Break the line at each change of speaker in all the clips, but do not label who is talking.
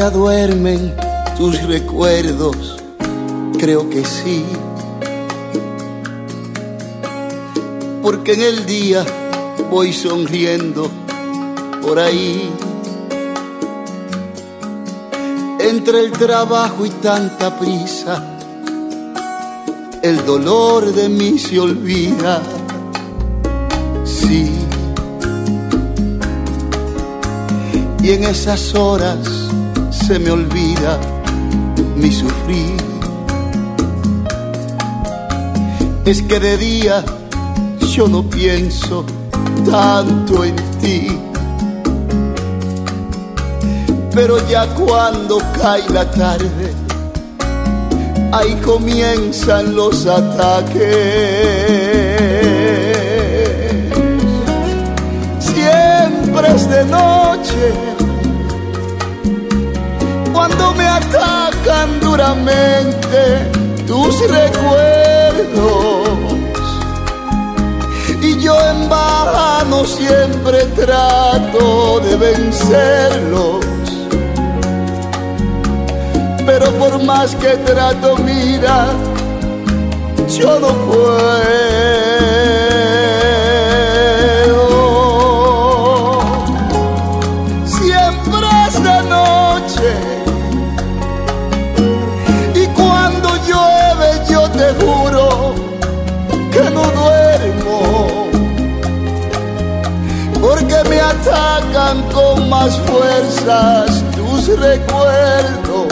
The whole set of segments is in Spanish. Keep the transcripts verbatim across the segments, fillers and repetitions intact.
ya duermen tus recuerdos, creo que sí, porque en el día voy sonriendo por ahí. Entre el trabajo y tanta prisa, el dolor de mí se olvida, sí. Y en esas horas se me olvida mi sufrir. Es que de día yo no pienso tanto en ti, pero ya cuando cae la tarde, ahí comienzan los ataques. Siempre es de noche cuando me atacan duramente tus recuerdos, y yo en vano siempre trato de vencerlos. Pero por más que trato, mira, yo no puedo. Siempre es de noche, y cuando llueve yo te juro que no duermo, porque me atacan con más fuerzas tus recuerdos.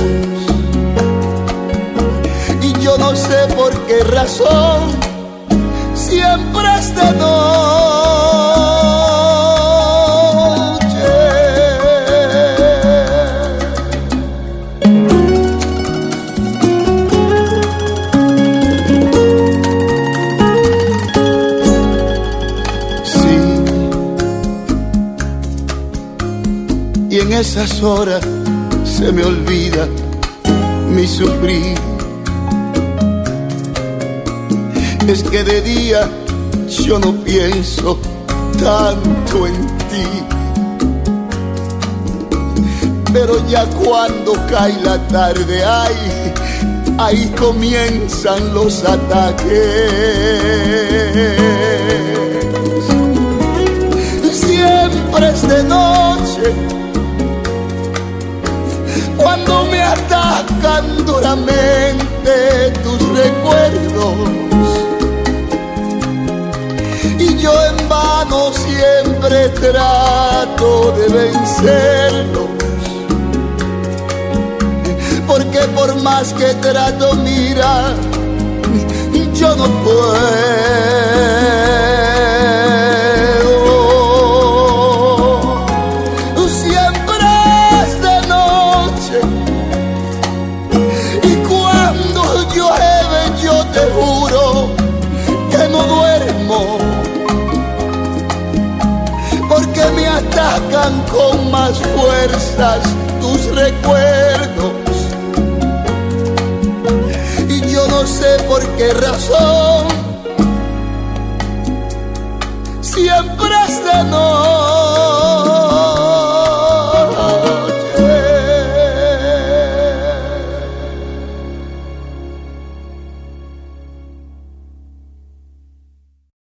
Yo no sé por qué razón siempre es de noche. Sí, y en esas horas se me olvida mi sufrir. Es que de día yo no pienso tanto en ti, pero ya cuando cae la tarde, ay, ahí comienzan los ataques. Siempre es de noche cuando me atacan duramente tus recuerdos, y yo en vano siempre trato de vencerlos, porque por más que trato, mira, yo no puedo. Siempre es de noche, y cuando llueve yo te juro que no duermo, porque me atacan con más fuerzas tus recuerdos, y yo no sé por qué razón siempre es de noche.